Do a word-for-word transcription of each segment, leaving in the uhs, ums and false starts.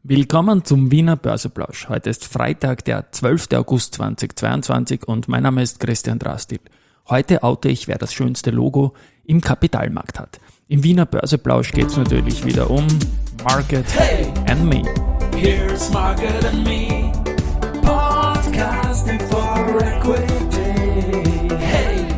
Willkommen zum Wiener Börseplausch. Heute ist Freitag, der zwölfter August zweitausendzweiundzwanzig und mein Name ist Christian Drastil. Heute oute ich, wer das schönste Logo im Kapitalmarkt hat. Im Wiener Börseplausch geht es natürlich wieder um Market hey, and Me. Here's Market and Me, podcasting for equity. Hey,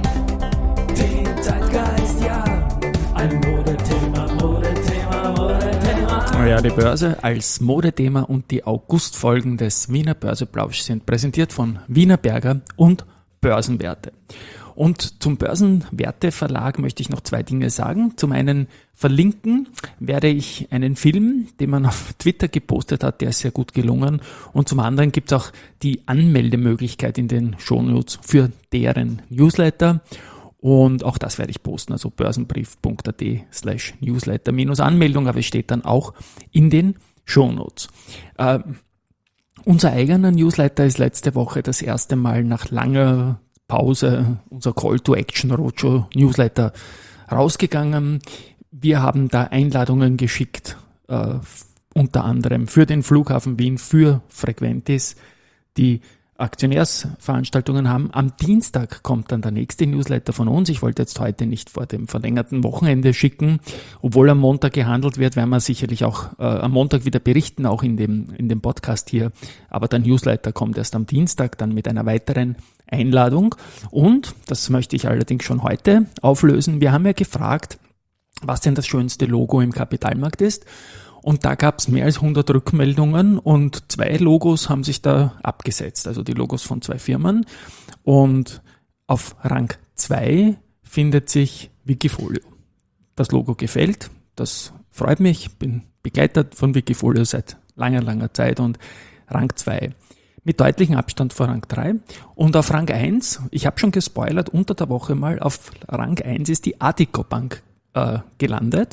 den Zeitgeist, ja, ein Modethema, Modethema, Modethema. Ja, die Börse als Modethema und die Augustfolgen des Wiener Börseplausch sind präsentiert von Wiener Berger und Börsenwerte. Und zum Börsenwerteverlag möchte ich noch zwei Dinge sagen. Zum einen verlinken werde ich einen Film, den man auf Twitter gepostet hat, der ist sehr gut gelungen. Und zum anderen gibt es auch die Anmeldemöglichkeit in den Shownotes für deren Newsletter. Und auch das werde ich posten, also börsenbrief.at slash Newsletter minus Anmeldung, aber es steht dann auch in den Shownotes. Äh, unser eigener Newsletter ist letzte Woche das erste Mal nach langer Pause, unser Call to Action Roadshow Newsletter rausgegangen. Wir haben da Einladungen geschickt, äh, unter anderem für den Flughafen Wien, für Frequentis, die Aktionärsveranstaltungen haben. Am Dienstag kommt dann der nächste Newsletter von uns. Ich wollte jetzt heute nicht vor dem verlängerten Wochenende schicken. Obwohl am Montag gehandelt wird, werden wir sicherlich auch äh, am Montag wieder berichten, auch in dem, in dem Podcast hier. Aber der Newsletter kommt erst am Dienstag, dann mit einer weiteren Einladung. Und, das möchte ich allerdings schon heute auflösen, wir haben ja gefragt, was denn das schönste Logo im Kapitalmarkt ist. Und da gab es mehr als hundert Rückmeldungen und zwei Logos haben sich da abgesetzt, also die Logos von zwei Firmen. Und auf Rang zwei findet sich Wikifolio. Das Logo gefällt, das freut mich, bin Begleiter von Wikifolio seit langer, langer Zeit und Rang zwei mit deutlichem Abstand vor Rang drei. Und auf Rang eins, ich habe schon gespoilert, unter der Woche mal, auf Rang eins ist die Addiko Bank äh, gelandet.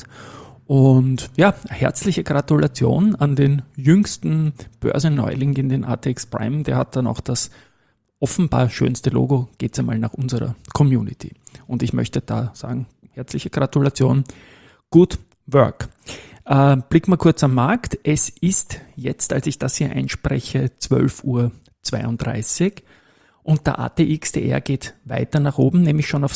Und ja, herzliche Gratulation an den jüngsten Börsenneuling in den A T X Prime. Der hat dann auch das offenbar schönste Logo. Geht's einmal nach unserer Community. Und ich möchte da sagen, herzliche Gratulation. Good work. Äh, blicken wir kurz am Markt. Es ist jetzt, als ich das hier einspreche, zwölf Uhr zweiunddreißig. Und der A T X T R geht weiter nach oben, nämlich schon auf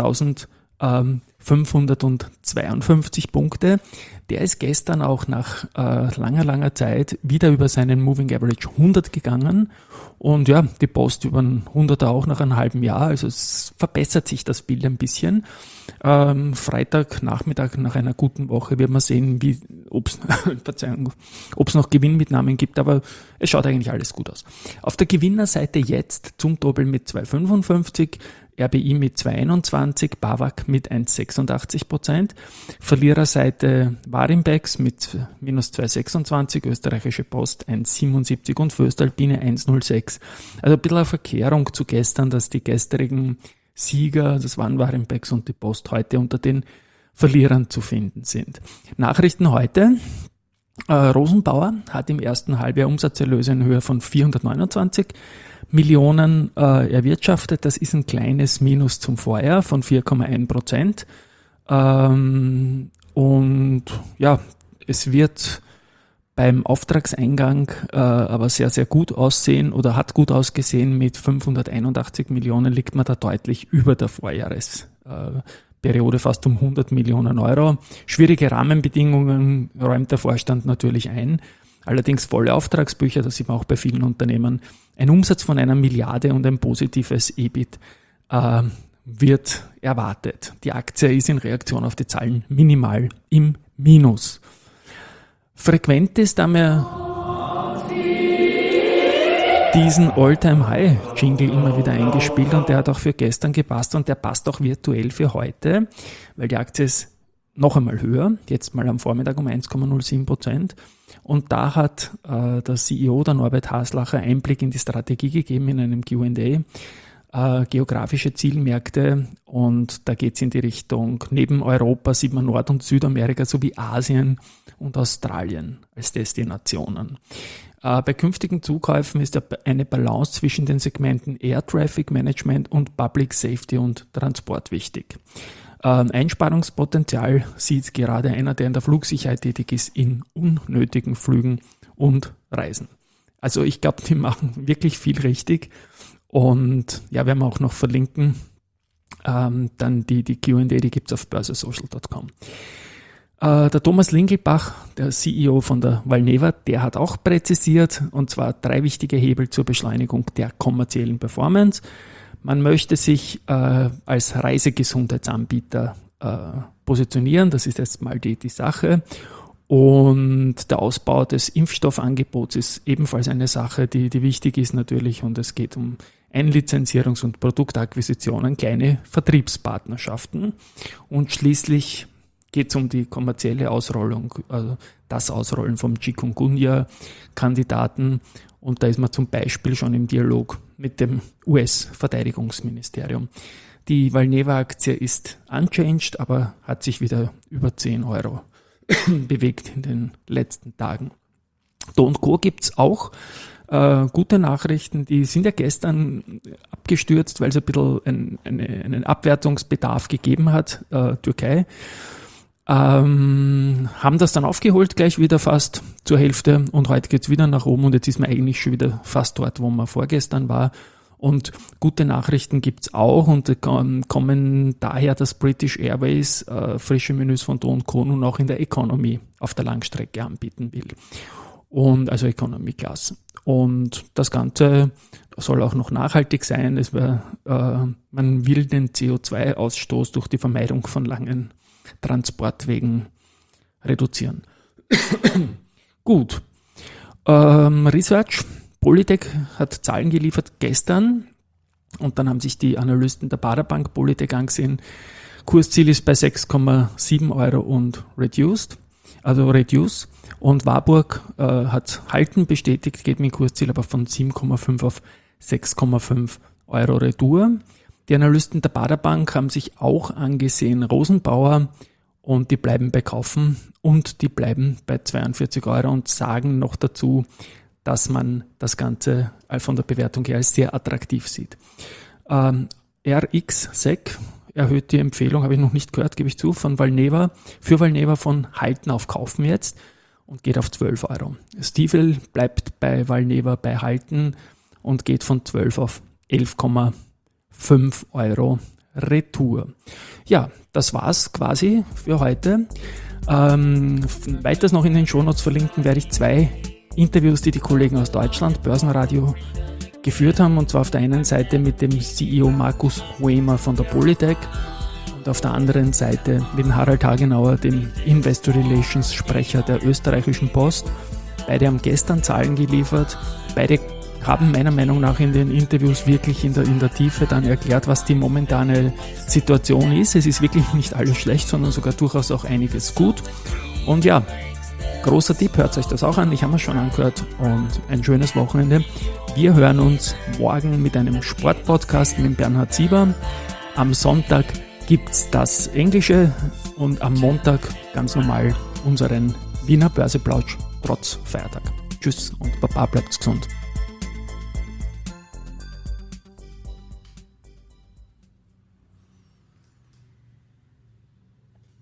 sechstausendfünfhundertzweiundfünfzig Punkte. Der ist gestern auch nach äh, langer, langer Zeit wieder über seinen Moving Average hundert gegangen. Und ja, die Post über einen hunderter auch nach einem halben Jahr. Also es verbessert sich das Bild ein bisschen. Ähm, Freitag, Nachmittag nach einer guten Woche wird man sehen, wie, ob's, Verzeihung, ob's noch Gewinnmitnahmen gibt, aber es schaut eigentlich alles gut aus. Auf der Gewinnerseite jetzt Zumtobel mit zwei Komma fünfundfünfzig, R B I mit zwei Komma einundzwanzig, BAWAG mit eins Komma sechsundachtzig Prozent, Verliererseite Warimbex mit minus zwei Komma sechsundzwanzig, Österreichische Post eins Komma siebenundsiebzig und Voestalpine eins Komma null sechs. Also ein bisschen eine Verkehrung zu gestern, dass die gestrigen Sieger, das waren Warimbex und die Post, heute unter den Verlierern zu finden sind. Nachrichten heute. Äh, Rosenbauer hat im ersten Halbjahr Umsatzerlöse in Höhe von vierhundertneunundzwanzig Millionen äh, erwirtschaftet. Das ist ein kleines Minus zum Vorjahr von vier Komma eins Prozent. Ähm, und ja, es wird beim Auftragseingang äh, aber sehr, sehr gut aussehen oder hat gut ausgesehen. Mit fünfhunderteinundachtzig Millionen liegt man da deutlich über der Vorjahresperiode, fast um hundert Millionen Euro. Schwierige Rahmenbedingungen räumt der Vorstand natürlich ein. Allerdings volle Auftragsbücher, das sieht man auch bei vielen Unternehmen. Ein Umsatz von einer Milliarde und ein positives E B I T äh, wird erwartet. Die Aktie ist in Reaktion auf die Zahlen minimal im Minus. Frequentis, da haben wir diesen All-Time-High-Jingle immer wieder eingespielt und der hat auch für gestern gepasst und der passt auch virtuell für heute, weil die Aktie ist noch einmal höher, jetzt mal am Vormittag um eins Komma null sieben Prozent. Und da hat äh, der C E O, der Norbert Haslacher, Einblick in die Strategie gegeben in einem Q and A. Äh, geografische Zielmärkte, und da geht es in die Richtung, neben Europa sieht man Nord- und Südamerika sowie Asien und Australien als Destinationen. Äh, bei künftigen Zukäufen ist eine Balance zwischen den Segmenten Air Traffic Management und Public Safety und Transport wichtig. Äh, Einsparungspotenzial sieht gerade einer, der in der Flugsicherheit tätig ist, in unnötigen Flügen und Reisen. Also ich glaube, die machen wirklich viel richtig und ja, werden wir auch noch verlinken. Ähm, dann die, die Q and A, die gibt es auf börsesocial punkt com. Äh, der Thomas Lingelbach, der C E O von der Valneva, der hat auch präzisiert, und zwar drei wichtige Hebel zur Beschleunigung der kommerziellen Performance. Man möchte sich äh, als Reisegesundheitsanbieter äh, positionieren, das ist jetzt mal die, die Sache. Und der Ausbau des Impfstoffangebots ist ebenfalls eine Sache, die, die wichtig ist natürlich, und es geht um Einlizenzierungs- und Produktakquisitionen, kleine Vertriebspartnerschaften, und schließlich geht es um die kommerzielle Ausrollung, also das Ausrollen vom Chikungunya-Kandidaten, und da ist man zum Beispiel schon im Dialog mit dem U S-Verteidigungsministerium. Die Valneva-Aktie ist unchanged, aber hat sich wieder über zehn Euro bewegt in den letzten Tagen. Do und Co. gibt es auch äh, gute Nachrichten, die sind ja gestern abgestürzt, weil es ein bisschen ein, eine, einen Abwertungsbedarf gegeben hat, äh, Türkei. Ähm, haben das dann aufgeholt gleich wieder fast zur Hälfte, und heute geht es wieder nach oben, und jetzt ist man eigentlich schon wieder fast dort, wo man vorgestern war. Und gute Nachrichten gibt's auch, und äh, kommen daher, dass British Airways äh, frische Menüs von Do und Co. nun auch in der Economy auf der Langstrecke anbieten will. Und also Economy Class. Und das Ganze soll auch noch nachhaltig sein. Es wär, äh, man will den C O zwei Ausstoß durch die Vermeidung von langen Transportwegen reduzieren. Gut. Ähm, Research. Polytech hat Zahlen geliefert gestern, und dann haben sich die Analysten der Baader Bank Polytech angesehen. Kursziel ist bei sechs Komma sieben Euro und reduced, also reduce. Und Warburg äh, hat Halten bestätigt, geht mit dem Kursziel aber von sieben Komma fünf auf sechs Komma fünf Euro Retour. Die Analysten der Baader Bank haben sich auch angesehen Rosenbauer, und die bleiben bei Kaufen, und die bleiben bei zweiundvierzig Euro und sagen noch dazu, dass man das Ganze von der Bewertung her als sehr attraktiv sieht. Ähm, R X S E C erhöht die Empfehlung, habe ich noch nicht gehört, gebe ich zu, von Valneva, für Valneva von Halten auf Kaufen jetzt, und geht auf zwölf Euro. Stiefel bleibt bei Valneva bei Halten und geht von zwölf auf elf Komma fünf Euro Retour. Ja, das war's quasi für heute. Ähm, weiters noch in den Shownotes verlinken werde ich zwei Interviews, die die Kollegen aus Deutschland, Börsenradio, geführt haben, und zwar auf der einen Seite mit dem C E O Markus Huemer von der Polytech und auf der anderen Seite mit dem Harald Hagenauer, dem Investor Relations Sprecher der österreichischen Post. Beide haben gestern Zahlen geliefert, beide haben meiner Meinung nach in den Interviews wirklich in der, in der Tiefe dann erklärt, was die momentane Situation ist. Es ist wirklich nicht alles schlecht, sondern sogar durchaus auch einiges gut. Und ja, großer Tipp, hört euch das auch an, ich habe es schon angehört, und ein schönes Wochenende. Wir hören uns morgen mit einem Sportpodcast mit Bernhard Sieber. Am Sonntag gibt es das Englische, und am Montag ganz normal unseren Wiener Börseplausch trotz Feiertag. Tschüss und Baba, bleibt gesund.